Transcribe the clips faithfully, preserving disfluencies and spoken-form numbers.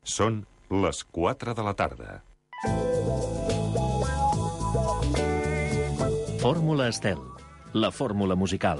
Són les quatre de la tarda. Fórmula Estel, la fórmula musical.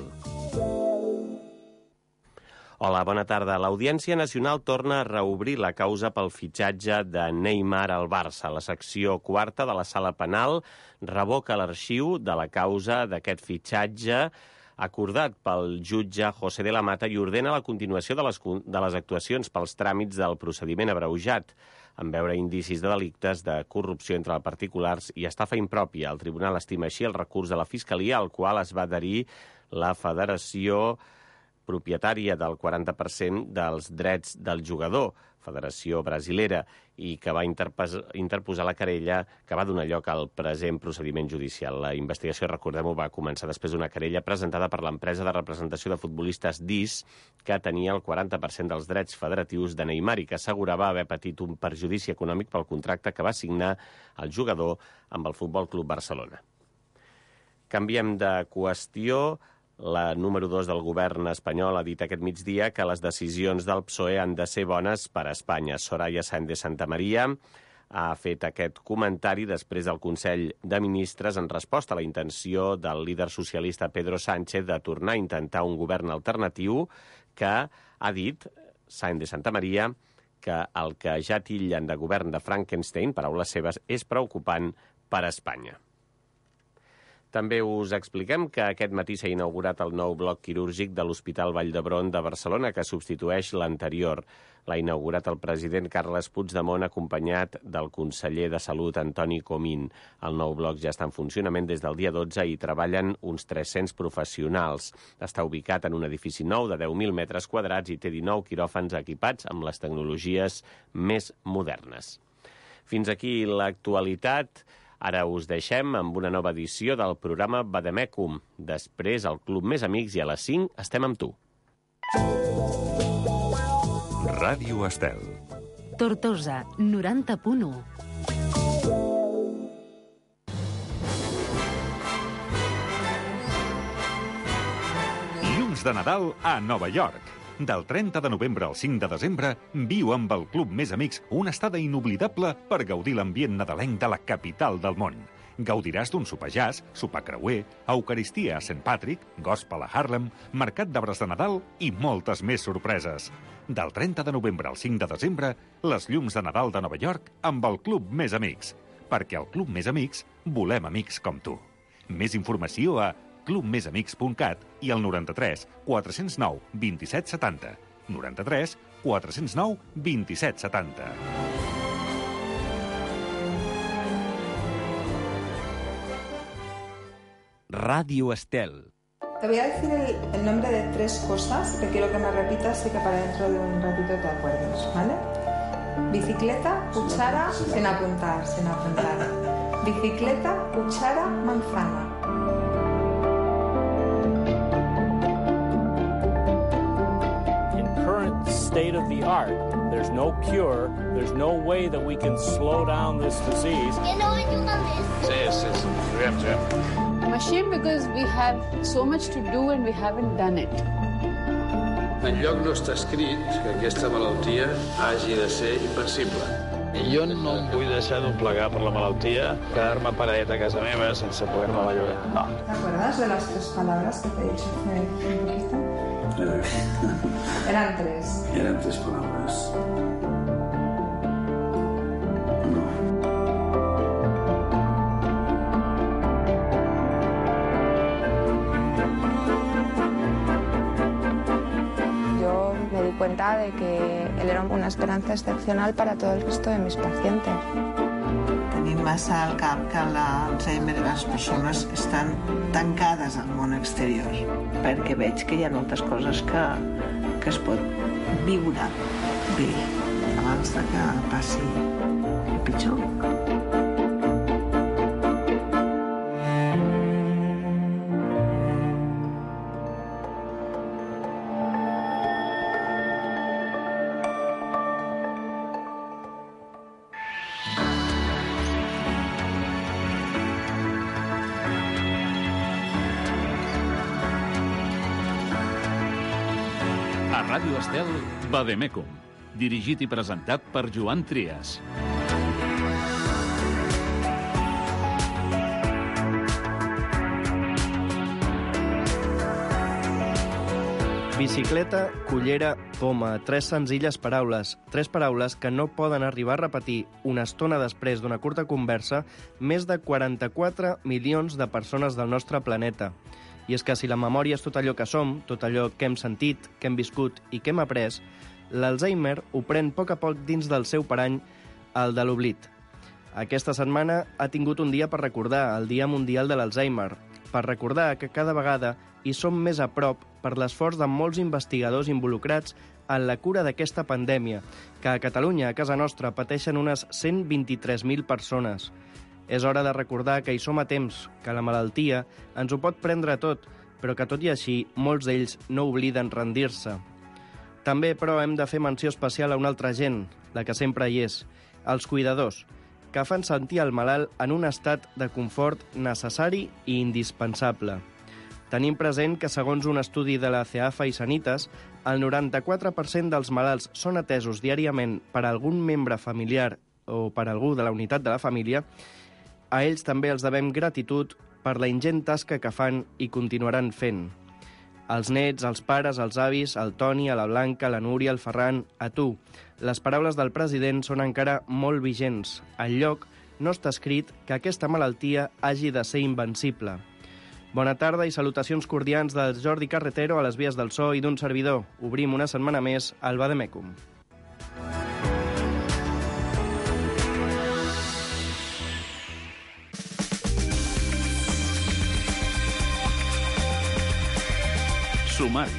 Hola, bona tarda. L'Audiència Nacional torna a reobrir la causa pel fitxatge de Neymar al Barça. La secció quarta de la Sala Penal revoca l'arxiu de la causa d'aquest fitxatge acordat pel jutge José de la Mata i ordena la continuació de les, de les actuacions pels tràmits del procediment abreujat, en veure indicis de delictes de corrupció entre particulars i estafa impròpia. El tribunal estima així el recurs de la Fiscalia, al qual es va adherir la Federació propietària del quaranta per cent dels drets del jugador, Federació Brasilera, i que va interposar la querella que va donar lloc al present procediment judicial. La investigació, recordem-ho, va començar després d'una querella presentada per l'empresa de representació de futbolistes D I S, que tenia el quaranta per cent dels drets federatius de Neymar i que assegurava haver patit un perjudici econòmic pel contracte que va signar el jugador amb el Futbol Club Barcelona. Canviem de qüestió. La número dos del govern espanyol ha dit aquest migdia que les decisions del P S O E han de ser bones per a Espanya. Soraya Sáenz de Santamaría ha fet aquest comentari després del Consell de Ministres en resposta a la intenció del líder socialista Pedro Sánchez de tornar a intentar un govern alternatiu que ha dit, Sáenz de Santamaría, que el que ja tillen de govern de Frankenstein, paraules seves, és preocupant per a Espanya. També us expliquem que aquest matí s'ha inaugurat el nou bloc quirúrgic de l'Hospital Vall d'Hebron de Barcelona, que substitueix l'anterior. L'ha inaugurat el president Carles Puigdemont, acompanyat del conseller de Salut, Antoni Comín. El nou bloc ja està en funcionament des del dia dotze i treballen uns tres-cents professionals. Està ubicat en un edifici nou de deu mil metres quadrats i té dinou quiròfans equipats amb les tecnologies més modernes. Fins aquí l'actualitat. Ara us deixem amb una nova edició del programa Vademecum. Després, al Club Més Amics i a les cinc estem amb tu. Ràdio Estel. Tortosa, noranta punt u. Llums de Nadal a Nova York. Del trenta de novembre al cinc de desembre, viu amb el Club Més Amics una estada inoblidable per gaudir l'ambient nadalenc de la capital del món. Gaudiràs d'un sopar jazz, sopar creuer, eucaristia a Saint Patrick, gospel a Harlem, mercat d'arbres de Nadal i moltes més sorpreses. Del trenta de novembre al cinc de desembre, les llums de Nadal de Nova York amb el Club Més Amics. Perquè al Club Més Amics volem amics com tu. Més informació a club més amics punt cat i al noranta-tres quatre cents nou vint-i-set setanta. noranta-tres quatre cents nou vint-i-set setanta. Radio Estel. Te voy a decir el, el nombre de tres cosas que quiero que me repitas y que para dentro de un ratito te acuerdes, ¿vale? Bicicleta, cuchara, sin apuntar, sin apuntar. Bicicleta, cuchara, manzana. State of the art. There's no cure. There's no way that we can slow down this disease. Sí, sí, sí. Juguem, juguem. I'm ashamed because we have so much to do and we haven't done it. Enlloc no està escrit que aquesta malaltia hagi de ser invencible. Jo no em vull deixar doblegar per la malaltia, quedar-me paradet a casa meva sense poder-me la llogar. No. ¿Te acuerdas de las tres palabras que te he dicho hace un poquito? Eran tres. Eran tres palabras. Yo me di cuenta de que él era una esperanza excepcional para todo el resto de mis pacientes. Tenim massa al cap que l'Alzheimer i les persones estan tancades al món exterior, perquè veig que hi ha moltes coses que, que es pot viure bé abans de que passi el pitjor. A Ràdio Estel, Vademecum, dirigit i presentat per Joan Trias. Bicicleta, cullera, poma. Tres senzilles paraules. Tres paraules que no poden arribar a repetir una estona després d'una curta conversa més de quaranta-quatre milions de persones del nostre planeta. I és que si la memòria és tot allò que som, tot allò que hem sentit, que hem viscut i que hem après, l'Alzheimer ho pren a poc a poc dins del seu parany, el de l'oblit. Aquesta setmana ha tingut un dia per recordar, el Dia Mundial de l'Alzheimer, per recordar que cada vegada hi som més a prop per l'esforç de molts investigadors involucrats en la cura d'aquesta pandèmia, que a Catalunya, a casa nostra, pateixen unes cent vint-i-tres mil persones. És hora de recordar que hi som a temps, que la malaltia ens ho pot prendre tot, però que tot i així molts d'ells no obliden rendir-se. També, però, hem de fer menció especial a una altra gent, la que sempre hi és, els cuidadors, que fan sentir el malalt en un estat de confort necessari i indispensable. Tenim present que, segons un estudi de la CEAFA i Sanitas, el noranta-quatre per cent dels malalts són atesos diàriament per algun membre familiar o per algú de la unitat de la família. A ells també els devem gratitud per la ingent tasca que fan i continuaran fent. Els nets, els pares, els avis, el Toni, la Blanca, la Núria, el Ferran, a tu. Les paraules del president són encara molt vigents. Enlloc no està escrit que aquesta malaltia hagi de ser invencible. Bona tarda i salutacions cordials del Jordi Carretero a les vies del so i d'un servidor. Obrim una setmana més al Vademecum. Sumari.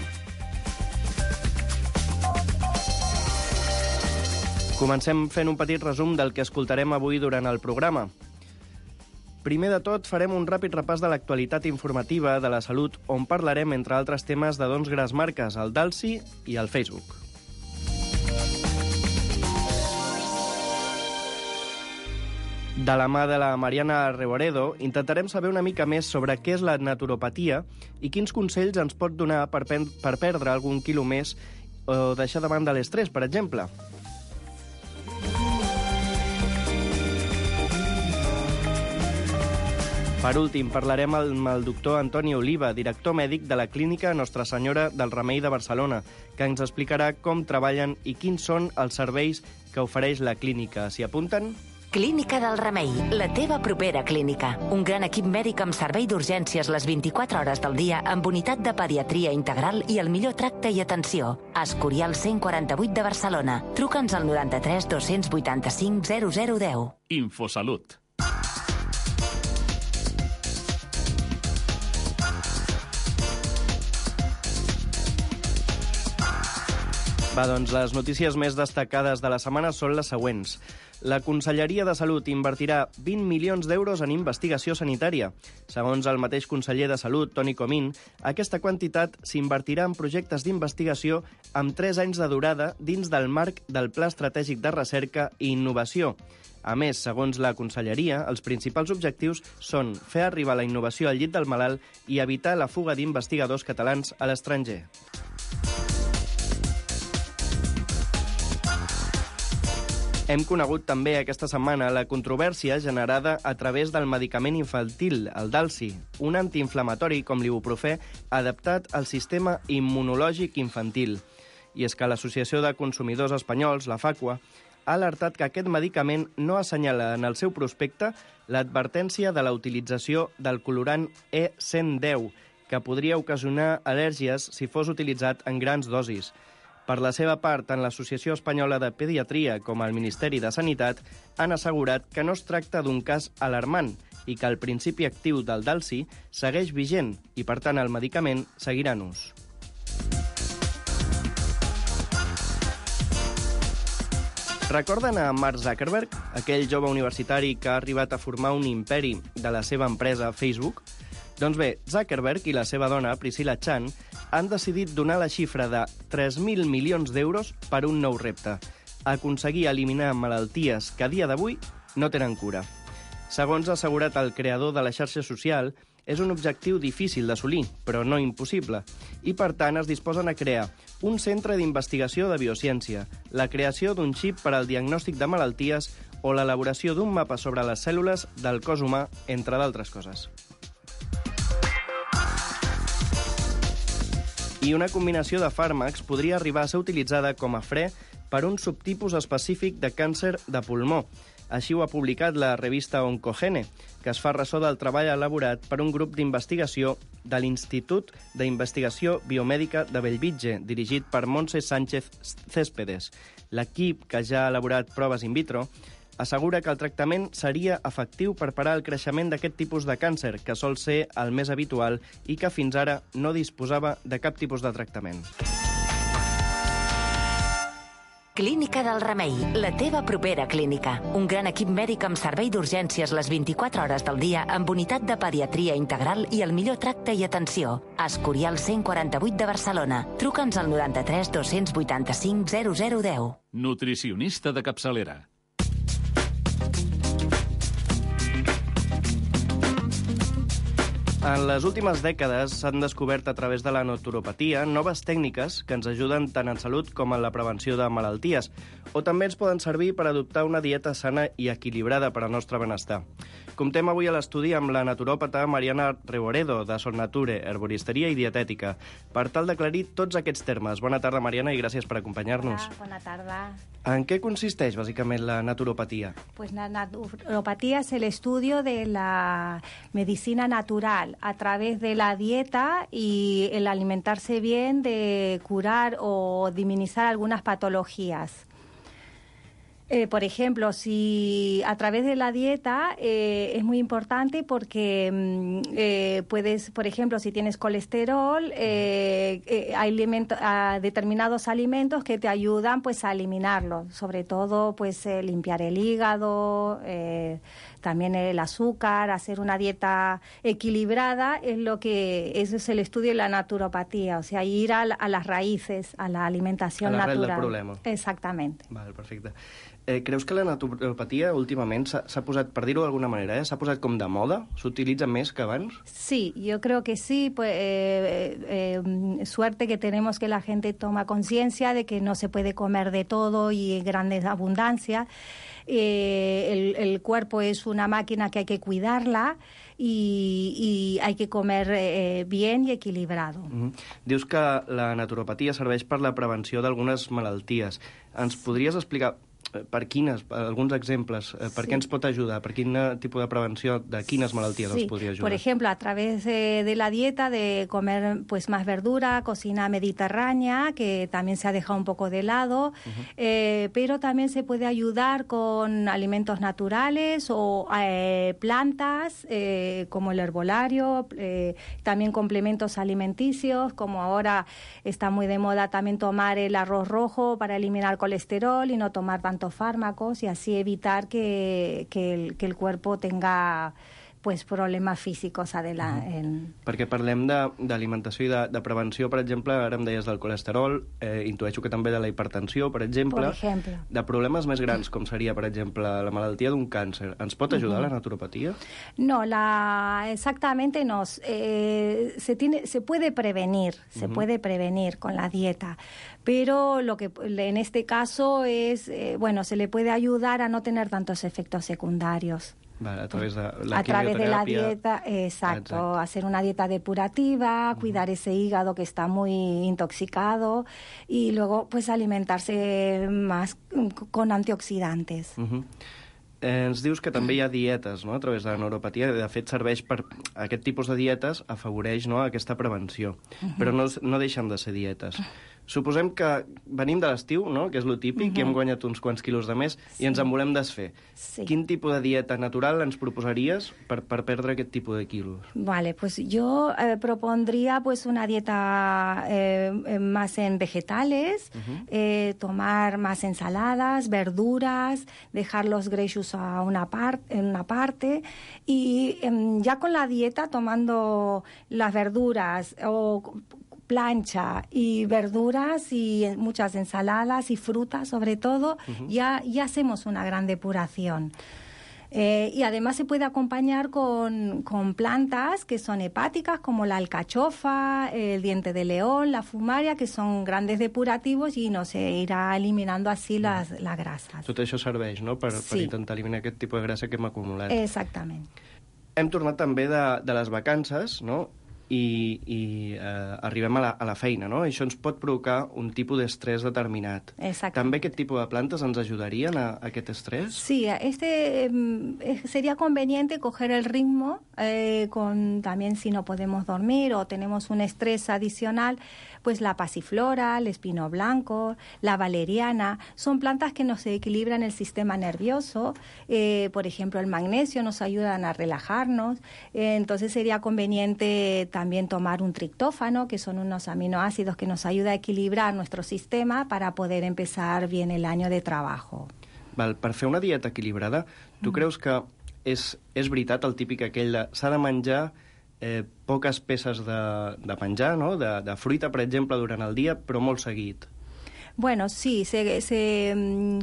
Comencem fent un petit resum del que escoltarem avui durant el programa. Primer de tot, farem un ràpid repàs de l'actualitat informativa de la salut, on parlarem, entre altres temes, de dos grans marques, el Dalsi i el Facebook. De la mà de la Mariana Reboredo, intentarem saber una mica més sobre què és la naturopatia i quins consells ens pot donar per, per perdre algun quilo més o deixar de banda l'estrès, per exemple. Per últim, parlarem amb el doctor Antoni Oliva, director mèdic de la clínica Nostra Senyora del Remei de Barcelona, que ens explicarà com treballen i quins són els serveis que ofereix la clínica. S'hi apunten? Clínica del Remei, la teva propera clínica. Un gran equip mèdic amb servei d'urgències les vint-i-quatre hores del dia, amb unitat de pediatria integral i el millor tracte i atenció. Escorial cent quaranta-vuit de Barcelona. Truca'ns al noranta-tres dos-cents vuitanta-cinc zero zero deu. Infosalut. Va, doncs les notícies més destacades de la setmana són les següents. La Conselleria de Salut invertirà vint milions d'euros en investigació sanitària. Segons el mateix conseller de Salut, Toni Comín, aquesta quantitat s'invertirà en projectes d'investigació amb tres anys de durada dins del marc del Pla Estratègic de Recerca i Innovació. A més, segons la Conselleria, els principals objectius són fer arribar la innovació al llit del malalt i evitar la fuga d'investigadors catalans a l'estranger. Hem conegut també aquesta setmana la controvèrsia generada a través del medicament infantil, el Dalsi, un antiinflamatori com l'ibuprofè adaptat al sistema immunològic infantil. I és que l'Associació de Consumidors Espanyols, la FACUA, ha alertat que aquest medicament no assenyala en el seu prospecte l'advertència de la utilització del colorant E cent deu, que podria ocasionar al·lèrgies si fos utilitzat en grans dosis. Per la seva part, tant l'Associació Espanyola de Pediatria com el Ministeri de Sanitat han assegurat que no es tracta d'un cas alarmant i que el principi actiu del Dalsi segueix vigent i, per tant, el medicament seguirà en ús. Recorden a Mark Zuckerberg, aquell jove universitari que ha arribat a formar un imperi de la seva empresa Facebook? Doncs bé, Zuckerberg i la seva dona, Priscilla Chan, han decidit donar la xifra de tres mil milions d'euros per un nou repte: aconseguir eliminar malalties que a dia d'avui no tenen cura. Segons ha assegurat el creador de la xarxa social, és un objectiu difícil d'assolir, però no impossible, i per tant es disposen a crear un centre d'investigació de biociència, la creació d'un xip per al diagnòstic de malalties o l'elaboració d'un mapa sobre les cèl·lules del cos humà, entre d'altres coses. I una combinació de fàrmacs podria arribar a ser utilitzada com a fre per un subtipus específic de càncer de pulmó. Així ho ha publicat la revista Oncogene, que es fa ressò del treball elaborat per un grup d'investigació de l'Institut d'Investigació Biomèdica de Bellvitge, dirigit per Montse Sánchez Céspedes. L'equip, que ja ha elaborat proves in vitro, assegura que el tractament seria efectiu per parar el creixement d'aquest tipus de càncer, que sol ser el més habitual i que fins ara no disposava de cap tipus de tractament. Clínica del Remei, la teva propera clínica. Un gran equip mèdic amb servei d'urgències les vint-i-quatre hores del dia amb unitat de pediatria integral i el millor tracte i atenció. Escorial cent quaranta-vuit de Barcelona. Truca'ns al noranta-tres dos-cents vuitanta-cinc zero zero deu. Nutricionista de capçalera. En les últimes dècades s'han descobert a través de la naturopatia noves tècniques que ens ajuden tant en salut com en la prevenció de malalties, o també ens poden servir per adoptar una dieta sana i equilibrada per al nostre benestar. Comptem avui a l'estudi amb la naturòpata Mariana Reboredo, de Son Nature, herboristeria i dietètica, per tal d'aclarir tots aquests termes. Bona tarda, Mariana, i gràcies per acompanyar-nos. Hola, bona tarda. En què consisteix, bàsicament, la naturopatia? Pues la naturopatía es el estudio de la medicina natural a través de la dieta y el alimentarse bien, de curar o disminuir algunas patologías. Eh, por ejemplo, si a través de la dieta eh, es muy importante porque eh, puedes, por ejemplo, si tienes colesterol, eh, eh, hay alimento, a determinados alimentos que te ayudan pues a eliminarlo, sobre todo pues eh, limpiar el hígado, eh, también el azúcar, hacer una dieta equilibrada, es lo que eso es el estudio de la naturopatía, o sea, ir a, a las raíces, a la alimentación a la natural. Del problema. Exactamente. Vale, perfecte. Eh, creus que la naturopatia últimament s'ha posat, per dir-ho d'alguna manera, eh, s'ha posat com de moda? S'utilitza més que abans? Sí, yo creo que sí. Pues, eh, eh, suerte que tenemos que la gente toma conciencia de que no se puede comer de todo y en grandes abundancias. Eh, el, el cuerpo es una máquina que hay que cuidarla y, y hay que comer eh, bien y equilibrado. Mm-hmm. Dius que la naturopatia serveix per la prevenció d'algunes malalties. Ens podries explicar per quines, alguns exemples, per sí. què ens pot ajudar? Per quin tipus de prevenció, de quines malalties sí. ens podria ajudar? Por ejemplo, a través de, de la dieta, de comer pues más verdura, cocina mediterránea, que también se ha dejado un poco de lado, uh-huh. eh, pero también se puede ayudar con alimentos naturales o eh, plantas, eh, como el herbolario, eh, también complementos alimenticios, como ahora está muy de moda también tomar el arroz rojo para eliminar colesterol y no tomar tanto fármacos y así evitar que, que, el, que el cuerpo tenga pues, problemes físics adelante. Uh-huh. En... Perquè parlem d'alimentació i de, de prevenció, per exemple, ara em deies del colesterol, eh, intueixo que també de la hipertensió, per exemple, por ejemplo. De problemes més grans, com seria, per exemple, la malaltia d'un càncer. Ens pot ajudar uh-huh. la naturopatia? No, la, exactamente no. Eh, se, tiene, se puede prevenir, se uh-huh. puede prevenir con la dieta, pero lo que en este caso es, eh, bueno, se le puede ayudar a no tener tantos efectos secundarios. Vale, a través de la a través de la dieta, exacto, exacto, hacer una dieta depurativa, uh-huh. cuidar ese hígado que está muy intoxicado y luego pues alimentarse más con antioxidantes. Uh-huh. Eh, ens dius que també hi ha dietes, no?, a través de la neuropatia. De fet, serveix per... Aquest tipus de dietes afavoreix, no?, aquesta prevenció. Uh-huh. Però no, no deixen de ser dietes. Suposem que venim de l'estiu, no?, que és lo típic, uh-huh. i hem guanyat uns quants quilos de més, sí. i ens en volem desfer. Sí. Quin tipus de dieta natural ens proposaries per, per perdre aquest tipus de quilos? Vale, pues yo eh, propondría pues una dieta eh, más en vegetales, uh-huh. eh, tomar más ensaladas, verduras, dejar los greixos a una par en una parte y eh, ya con la dieta tomando las verduras o plancha y verduras y muchas ensaladas y frutas sobre todo, uh-huh. ya, ya hacemos una gran depuración. Eh, y además se puede acompañar con, con plantas que son hepáticas, como la alcachofa, el diente de león, la fumaria, que son grandes depurativos i no sé, irà eliminando així les, les grasses. Tot això serveix, no?, per, Sí. per intentar eliminar aquest tipus de grassa que hem acumulat. Exactament. Hem tornat també de, de les vacances, no?, i, i eh, arribem a la, a la feina, no? Això ens pot provocar un tipus d'estrès determinat. Exacte. També aquest tipus de plantes ens ajudarien a, a aquest estrès? Sí, este eh, sería conveniente coger el ritmo eh, con también si no podemos dormir o tenemos un estrés adicional, pues la pasiflora, el espino blanco, la valeriana, son plantas que nos equilibran el sistema nervioso. Eh, por ejemplo, el magnesio nos ayudan a relajarnos. Eh, entonces sería conveniente también tomar un triptófano, que son unos aminoácidos que nos ayuda a equilibrar nuestro sistema para poder empezar bien el año de trabajo. Val, per fer una dieta equilibrada, tu mm. creus que és, és veritat el típic aquell de s'ha de menjar eh, poques peces de, de menjar, no? de, de fruita, per exemple, durant el dia, però molt seguit? Bueno, sí, se... se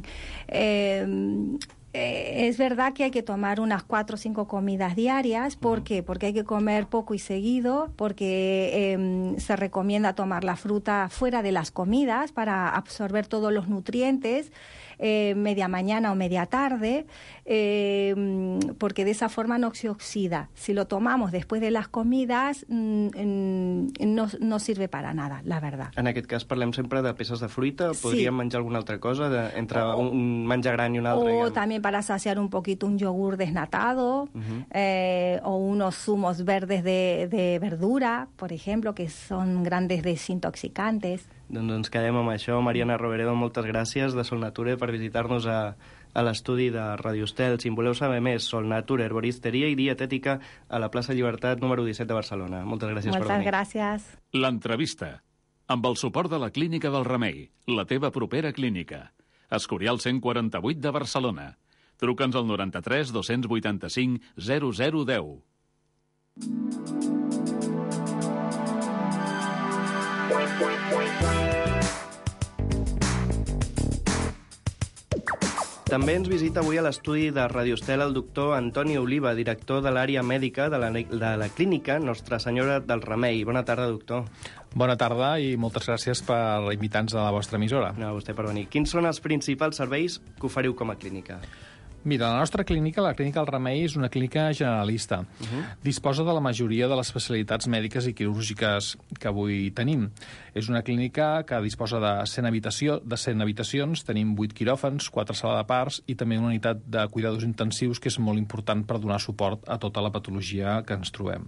eh, Eh, es verdad que hay que tomar unas cuatro o cinco comidas diarias. ¿Por qué? Porque hay que comer poco y seguido, porque eh, se recomienda tomar la fruta fuera de las comidas para absorber todos los nutrientes, eh, media mañana o media tarde, eh, porque de esa forma no se oxida. Si lo tomamos después de las comidas, mm, no, no sirve para nada, la verdad. En aquest cas parlem sempre de peces de fruita, podríem Sí. menjar alguna altra cosa, de, entre o, un menjar gran i un altre? O Diguem. también para saciar un poquito un yogur desnatado, Uh-huh. eh, o unos zumos verdes de, de verdura, por ejemplo, que son grandes desintoxicantes. Doncs ens quedem amb això. Mariana Roveredo, moltes gràcies de Solnature per visitar-nos a, a l'estudi de Radio Estel. Si en voleu saber més, Solnature, herboristeria i dietètica a la plaça Llibertat número disset de Barcelona. Moltes gràcies Moltes per venir. gràcies. L'entrevista. Amb el suport de la Clínica del Remei, la teva propera clínica. Escorial cent quaranta-vuit de Barcelona. Truca'ns al noranta-tres dos-cents vuitanta-cinc zero zero deu. També ens visita avui a l'estudi de Radio Estel el doctor Antoni Oliva, director de l'àrea mèdica de la, de la clínica Nostra Senyora del Remei. Bona tarda, doctor. Bona tarda i moltes gràcies per invitar-nos a la vostra emissora. No, a vostè per venir. Quins són els principals serveis que oferiu com a clínica? Mira, la nostra clínica, la Clínica del Remei, és una clínica generalista. Uh-huh. Disposa de la majoria de les especialitats mèdiques i quirúrgiques que avui tenim. És una clínica que disposa de cent, habitació, de cent habitacions, tenim vuit quiròfans, quatre sala de parts i també una unitat de cuidadors intensius que és molt important per donar suport a tota la patologia que ens trobem.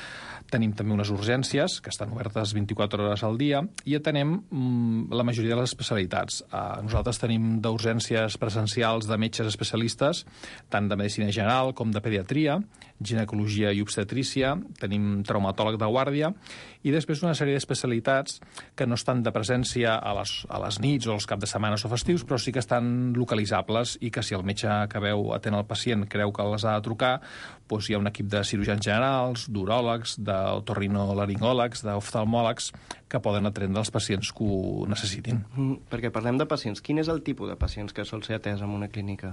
Tenim també unes urgències, que estan obertes vint-i-quatre hores al dia, i atenem mm, la majoria de les especialitats. Uh, nosaltres tenim d'urgències presencials de metges especialistes, tant de medicina general com de pediatria, ginecologia i obstetrícia, tenim traumatòleg de guàrdia, i després una sèrie d'especialitats que no estan de presència a les, a les nits o als caps de setmanes o festius, però sí que estan localitzables i que si el metge que veu atén el pacient creu que les ha de trucar, doncs hi ha un equip de cirurgians generals, d'uròlegs, d'otorrinolaringòlegs, d'oftalmòlegs, que poden atendre els pacients que ho necessitin. Mm, perquè parlem de pacients. Quin és el tipus de pacients que sol ser atès en una clínica?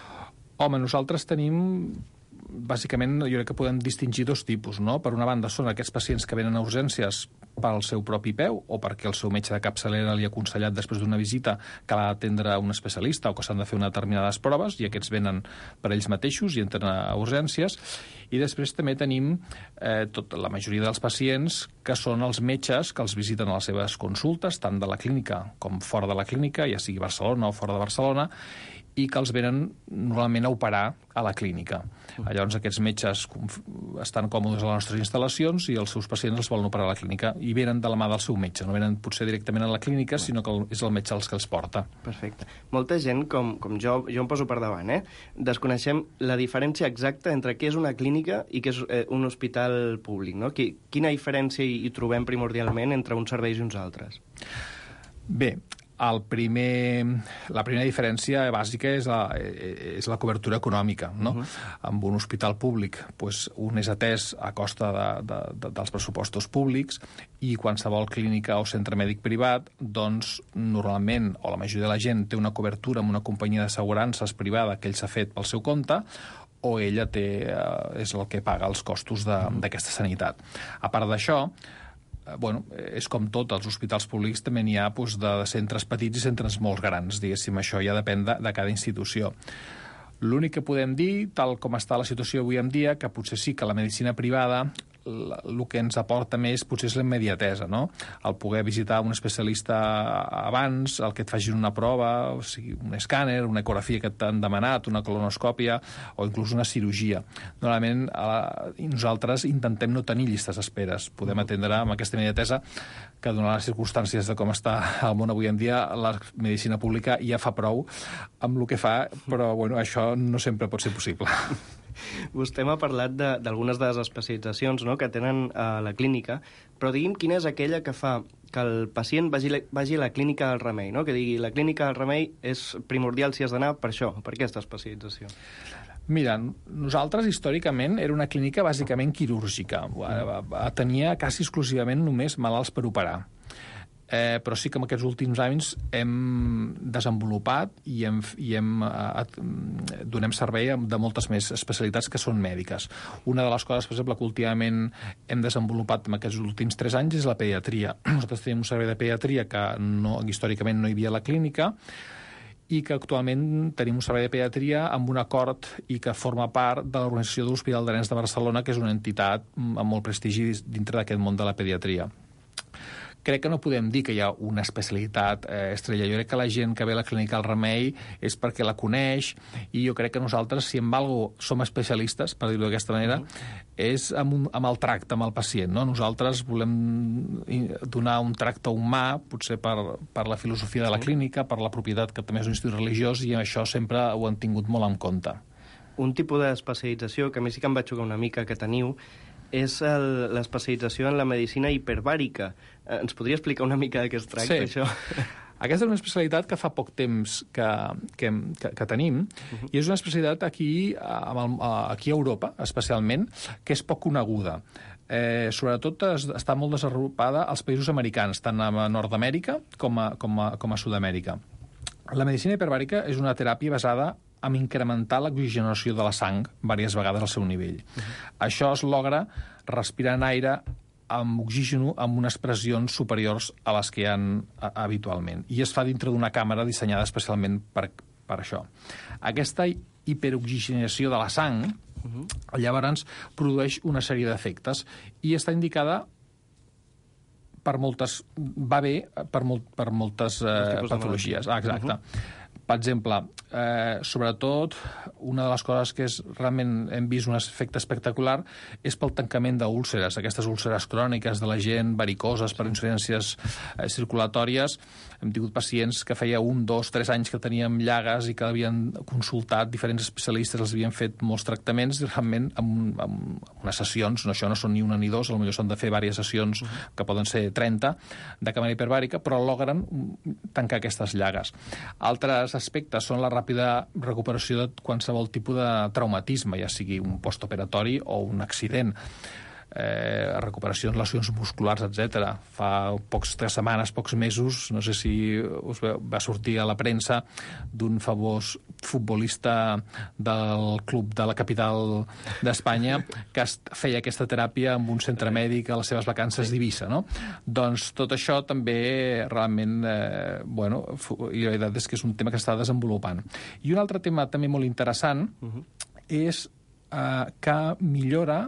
Home, nosaltres tenim... Bàsicament, jo crec que podem distingir dos tipus, no? Per una banda, són aquests pacients que venen a urgències pel seu propi peu o perquè el seu metge de capçalera li ha aconsellat després d'una visita que l'ha d'atendre un especialista o que s'han de fer unes determinades proves, i aquests venen per ells mateixos i entren a urgències. I després també tenim eh, tot, la majoria dels pacients que són els metges que els visiten a les seves consultes, tant de la clínica com fora de la clínica, ja sigui Barcelona o fora de Barcelona, i que els venen normalment a operar a la clínica. Llavors aquests metges estan còmodes a les nostres instal·lacions i els seus pacients els volen operar a la clínica i venen de la mà del seu metge, no venen potser directament a la clínica, sinó que és el metge els que els porta. Perfecte. Molta gent, com, com jo, jo em poso per davant, eh? desconeixem la diferència exacta entre què és una clínica i què és eh, un hospital públic, no? Quina diferència hi, hi trobem primordialment entre uns serveis i uns altres? Bé, el primer, la primera diferència bàsica és la, és la cobertura econòmica, no? Uh-huh. Amb un hospital públic, pues, un és atès a costa de, de, de, dels pressupostos públics, i qualsevol clínica o centre mèdic privat, doncs, normalment, o la majoria de la gent té una cobertura amb una companyia d'assegurances privada que ell s'ha fet pel seu compte, o ella té, eh, és el que paga els costos d'aquesta sanitat. A part d'això, eh, bueno, és com tot, als hospitals públics també n'hi ha doncs, de centres petits i centres molt grans, diguéssim, això ja depèn de, de cada institució. L'únic que podem dir, tal com està la situació avui en dia, que potser sí que la medicina privada el que ens aporta més potser és la immediatesa, no? El poder visitar un especialista abans, el que et facin una prova, o sigui, un escàner, una ecografia que t'han demanat, una colonoscòpia o inclús una cirurgia. Normalment eh, nosaltres intentem no tenir llistes d'esperes. Podem atendre amb aquesta immediatesa que, donant les circumstàncies de com està el món avui en dia, la medicina pública ja fa prou amb el que fa, però bueno, això no sempre pot ser possible. Vostè m'ha parlat d'algunes de, de les especialitzacions, no?, que tenen a la clínica, però digui'm quina és aquella que fa que el pacient vagi, vagi a la clínica del Remei, no?, que digui la clínica del Remei és primordial si has d'anar per això, per aquesta especialització. Mira, nosaltres històricament era una clínica bàsicament quirúrgica. Tenia quasi exclusivament només malalts per operar. Eh, però sí que en aquests últims anys hem desenvolupat i, hem, i hem, eh, donem servei de moltes més especialitats que són mèdiques. Una de les coses, per exemple, que últimament hem desenvolupat en aquests últims tres anys és la pediatria. Nosaltres tenim un servei de pediatria que no, històricament no hi havia a la clínica i que actualment tenim un servei de pediatria amb un acord i que forma part de l'Organització de l'Hospital de Nens de Barcelona, que és una entitat amb molt prestigi dintre d'aquest món de la pediatria. Crec que no podem dir que hi ha una especialitat eh, estrella. Jo crec que la gent que ve a la clínica del Remei és perquè la coneix i jo crec que nosaltres, si en algo som especialistes, per dir-ho d'aquesta manera, uh-huh. és amb, un, amb el tracte amb el pacient. No? Nosaltres volem donar un tracte humà, potser per, per la filosofia de la clínica, per la propietat, que també és un institut religiós, i això sempre ho han tingut molt en compte. Un tipus d'especialització que a mi sí que em va xocar una mica que teniu és l'especialització en la medicina hiperbàrica. Eh, ens podria explicar una mica de què es tracta, sí. això? Aquesta és una especialitat que fa poc temps que, que, que, que tenim, uh-huh. i és una especialitat aquí, aquí a Europa, especialment, que és poc coneguda. Eh, sobretot es, està molt desenvolupada als països americans, tant a Nord-Amèrica com a, com a, com a Sud-amèrica. La medicina hiperbàrica és una teràpia basada en incrementar l'oxigenació de la sang diverses vegades al seu nivell. Uh-huh. Això es logra respirant aire amb oxigen amb unes pressions superiors a les que hi ha a, habitualment. I es fa dintre d'una càmera dissenyada especialment per, per això. Aquesta hiperoxigenació de la sang, uh-huh. llavors produeix una sèrie d'efectes i està indicada per moltes... va bé per, molt, per moltes eh, patologies. Ah, exacte. Uh-huh. Per exemple, eh, sobretot, una de les coses que és, realment hem vist un efecte espectacular és pel tancament d'úlceres, aquestes úlceres cròniques de la gent, varicoses per insuficiències eh, circulatòries. Hem tingut pacients que feia un, dos, tres anys que teníem llagues i que havien consultat diferents especialistes, els havien fet molts tractaments i realment amb, amb unes sessions, no, això no són ni una ni dos, potser s'han de fer diverses sessions que poden ser trenta, de càmera hiperbàrica, però logren tancar aquestes llagues. Altres aspectes són la ràpida recuperació de qualsevol tipus de traumatisme, ja sigui un postoperatori o un accident. Eh, recuperacions, lesions musculars, etcètera. Fa pocs, tres setmanes, pocs mesos, no sé si us va sortir a la premsa d'un famós futbolista del club de la capital d'Espanya que feia aquesta teràpia amb un centre mèdic a les seves vacances d'Eivissa, no? Doncs tot això també realment, eh, bueno, i la veritat és que és un tema que s'està desenvolupant. I un altre tema també molt interessant uh-huh. és eh, que millora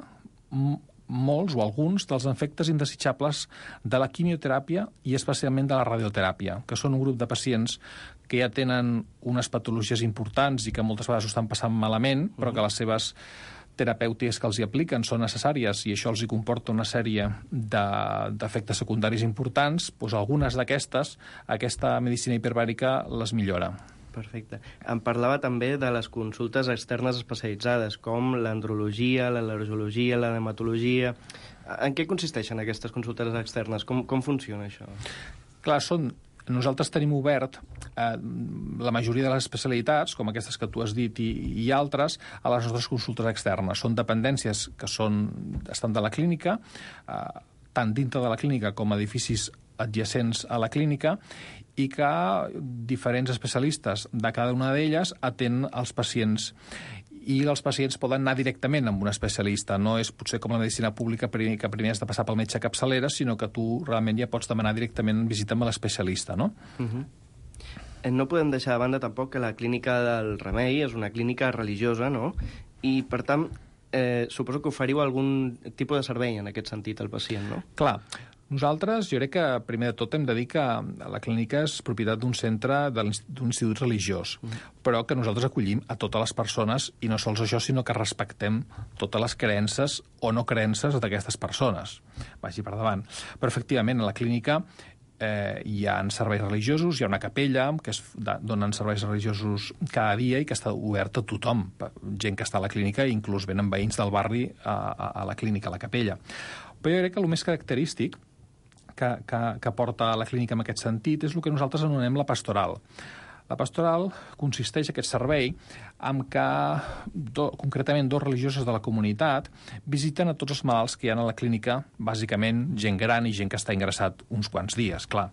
molts o alguns dels efectes indesitjables de la quimioteràpia i especialment de la radioteràpia, que són un grup de pacients que ja tenen unes patologies importants i que moltes vegades ho estan passant malament, però que les seves terapèutiques que els hi apliquen són necessàries i això els hi comporta una sèrie d'efectes de, secundaris importants, doncs algunes d'aquestes, aquesta medicina hiperbàrica les millora. Perfecte. Em parlava també de les consultes externes especialitzades, com l'andrologia, l'al·lergologia, la dermatologia. En què consisteixen aquestes consultes externes? Com, com funciona això? Clar, són... Nosaltres tenim obert eh, la majoria de les especialitats, com aquestes que tu has dit, i, i altres, a les nostres consultes externes. Són dependències que són, estan de la clínica, eh, tant dintre de la clínica com edificis adjacents a la clínica, i que diferents especialistes de cada una d'elles atén els pacients. i els pacients poden anar directament amb un especialista. No és potser com la medicina pública que primer has de passar pel metge capçalera, sinó que tu realment ja pots demanar directament visita amb l'especialista, no? Uh-huh. No podem deixar de banda tampoc que la clínica del Remei és una clínica religiosa, no? I, per tant, eh, suposo que oferiu algun tipus de servei en aquest sentit al pacient, no? Clar. Nosaltres, jo crec que, primer de tot, hem de dir que la clínica és propietat d'un centre, d'un institut religiós, mm. però que nosaltres acollim a totes les persones, i no sols això, sinó que respectem totes les creences o no creences d'aquestes persones. Vagi per davant. Però, efectivament, a la clínica eh, hi ha serveis religiosos, hi ha una capella que es donen serveis religiosos cada dia i que està oberta a tothom, gent que està a la clínica, i inclús venen veïns del barri a, a, a la clínica, a la capella. Però jo crec que el més característic Que, que, que porta la clínica en aquest sentit és el que nosaltres anomenem la pastoral. La pastoral consisteix, aquest servei, en que do, concretament dos religioses de la comunitat visiten a tots els malalts que hi ha a la clínica, bàsicament gent gran i gent que està ingressat uns quants dies, clar.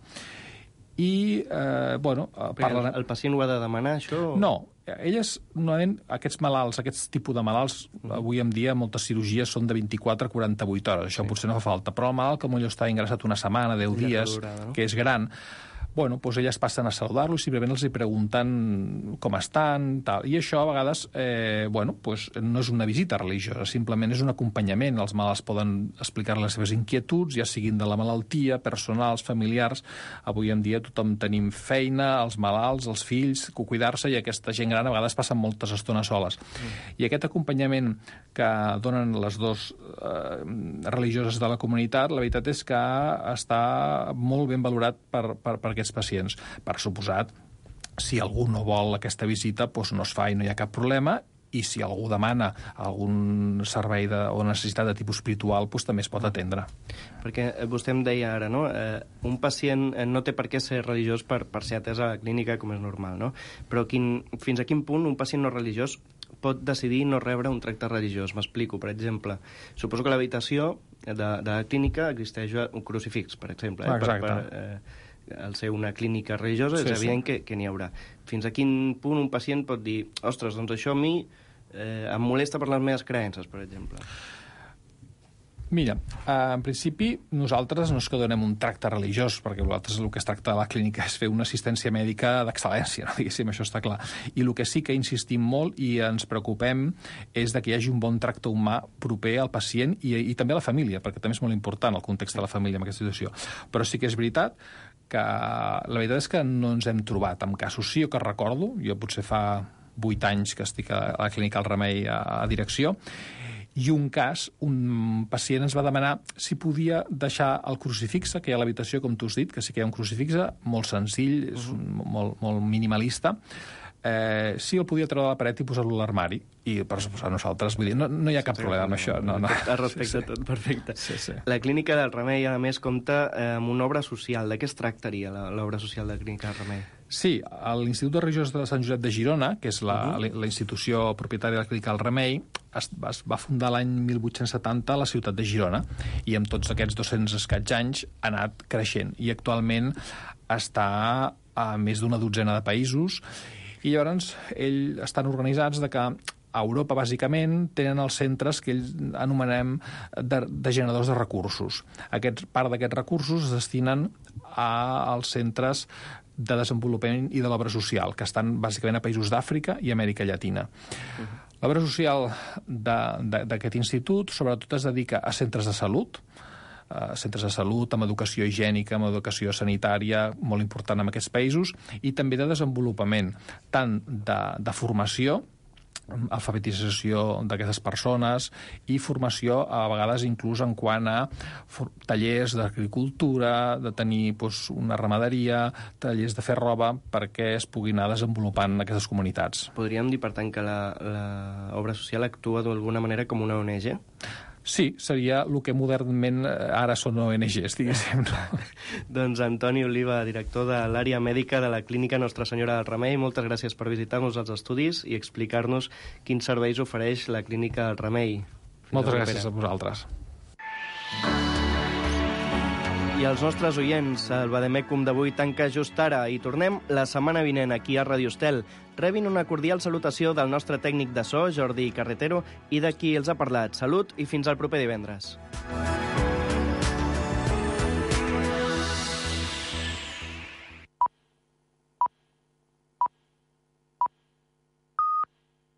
I, eh, bueno... Parlen... El, el pacient ho ha de demanar, això? No, elles, normalment, aquests malalts, aquests tipus de malalts, avui en dia moltes cirurgies són de vint-i-quatre a quaranta-vuit hores, això sí. Potser no fa falta, però el malalt que potser està ingressat una setmana, deu dies, durada, no? Que és gran, bueno, doncs elles passen a saludar-lo i simplement els hi pregunten com estan, tal. I això, a vegades, eh, bueno, doncs no és una visita religiosa, simplement és un acompanyament. Els malalts poden explicar les seves inquietuds, ja siguin de la malaltia, personals, familiars. Avui en dia tothom tenim feina, els malalts, els fills, cuidar-se, i aquesta gent gran a vegades passen moltes estones soles. Mm. I aquest acompanyament que donen les dues eh, religioses de la comunitat, la veritat és que està molt ben valorat per, per, per aquests pacients. Per suposat, si algú no vol aquesta visita, doncs no es fa i no hi ha cap problema, i si algú demana algun servei de, o necessitat de tipus espiritual, doncs també es pot atendre. Perquè vostè em deia ara, no? Eh, un pacient no té per què ser religiós per, per ser atès a la clínica, com és normal, no? Però quin, fins a quin punt un pacient no religiós pot decidir no rebre un tracte religiós? M'explico, per exemple. Suposo que a l'habitació de, de la clínica existeix un crucifix, per exemple. Eh? Exacte. Per, per, eh, al ser una clínica religiosa, sí, és evident sí. que, que n'hi haurà. Fins a quin punt un pacient pot dir, ostres, doncs això a mi eh, em molesta per les meves creences, per exemple? Mira, eh, en principi nosaltres no és que donem un tracte religiós, perquè nosaltres el que es tracta de la clínica és fer una assistència mèdica d'excel·lència, no? Diguéssim, això està clar. I el que sí que insistim molt i ens preocupem és de que hi hagi un bon tracte humà proper al pacient i, i també a la família, perquè també és molt important el context de la família en aquesta situació. Però sí que és veritat que la veritat és que no ens hem trobat amb casos. Sí, jo que recordo, jo potser fa vuit anys que estic a la clínica El Remei a, a direcció, i un cas, un pacient ens va demanar si podia deixar el crucifixe que hi ha a l'habitació, com tu has dit, que sí que hi ha un crucifixe, molt senzill, és un, molt, molt minimalista, eh, si el podia treure de la paret i posar-lo a l'armari. I per suposar nosaltres, vull dir, no, no hi ha cap sí, problema amb això. No, no. Respecte sí, sí. a tot, perfecte. Sí, sí. La clínica del Remei, a més, compta eh, amb una obra social. De què es tractaria l'obra social de la clínica del Remei? Sí, l'Institut de Religiós de Sant Josep de Girona, que és la, uh -huh. la institució propietària de la clínica del Remei, es, es va fundar l'any mil vuit-cents setanta a la ciutat de Girona, i amb tots aquests dos-cents escaig anys ha anat creixent, i actualment està a més d'una dotzena de països, i llavors ells estan organitzats de que a Europa, bàsicament, tenen els centres que ells anomenem de, de generadors de recursos. Aquest, part d'aquests recursos es destinen a, als centres de desenvolupament i de l'obra social, que estan bàsicament a països d'Àfrica i Amèrica Llatina. Uh-huh. L'obra social d'aquest institut, sobretot, es dedica a centres de salut, a centres de salut, amb educació higiènica, amb educació sanitària, molt important en aquests països, i també de desenvolupament, tant de, de formació, alfabetització d'aquestes persones i formació, a vegades inclús en quant a tallers d'agricultura, de tenir doncs, una ramaderia, tallers de fer roba, perquè es puguin anar desenvolupant en aquestes comunitats. Podríem dir, per tant, que l'obra social actua d'alguna manera com una O N G? Sí, seria el que modernment ara són O N Ges, diguéssim. No? Doncs Antoni Oliva, director de l'àrea mèdica de la Clínica Nostra Senyora del Remei, moltes gràcies per visitar-nos als estudis i explicar-nos quins serveis ofereix la Clínica del Remei. Fins moltes gràcies a vosaltres. I els nostres oients, el Vademecum d'avui tanca just ara i tornem la setmana vinent aquí a Radio Estel. Rebin una cordial salutació del nostre tècnic de so, Jordi Carretero, i de qui els ha parlat. Salut i fins al proper divendres.